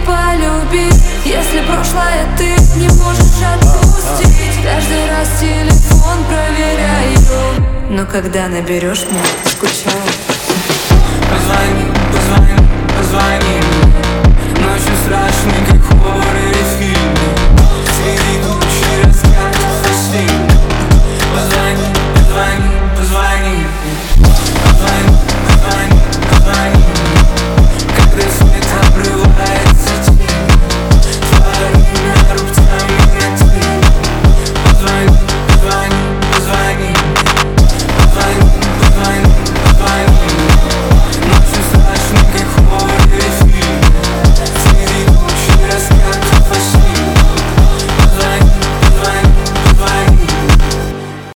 полюбить, если прошлое ты не можешь отпустить? Каждый раз телефон проверяю, но когда наберешь меня, скучаю. Позвони, позвони, позвони, ночью